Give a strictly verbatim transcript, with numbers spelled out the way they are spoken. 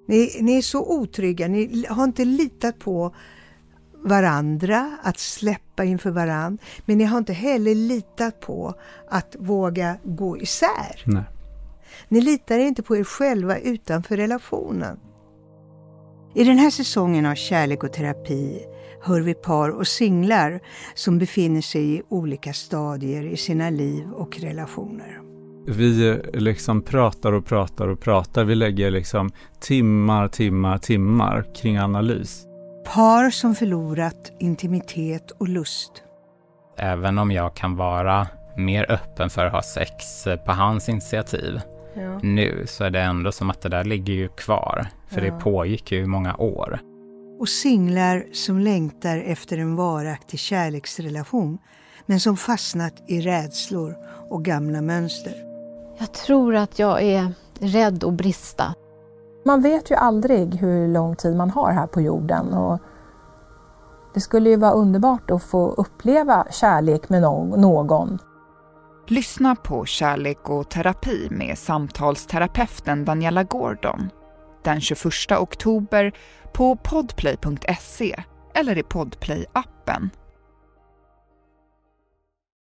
Ni, ni är så otrygga, ni har inte litat på varandra, att släppa inför varandra. Men ni har inte heller litat på att våga gå isär. Nej. Ni litar inte på er själva utanför relationen. I den här säsongen av Kärlek och terapi hör vi par och singlar som befinner sig i olika stadier i sina liv och relationer. Vi liksom pratar och pratar och pratar. Vi lägger liksom timmar, timmar, timmar kring analys. Par som förlorat intimitet och lust. Även om jag kan vara mer öppen för att ha sex på hans initiativ ja. nu, så är det ändå som att det där ligger ju kvar. För ja. det pågick ju i många år. Och singlar som längtar efter en varaktig kärleksrelation, men som fastnat i rädslor och gamla mönster. Jag tror att jag är rädd att brista. Man vet ju aldrig hur lång tid man har här på jorden. Och det skulle ju vara underbart att få uppleva kärlek med någon. Lyssna på Kärlek och terapi med samtalsterapeuten Daniela Gordon den tjugoförsta oktober på podplay punkt se eller i Podplay-appen.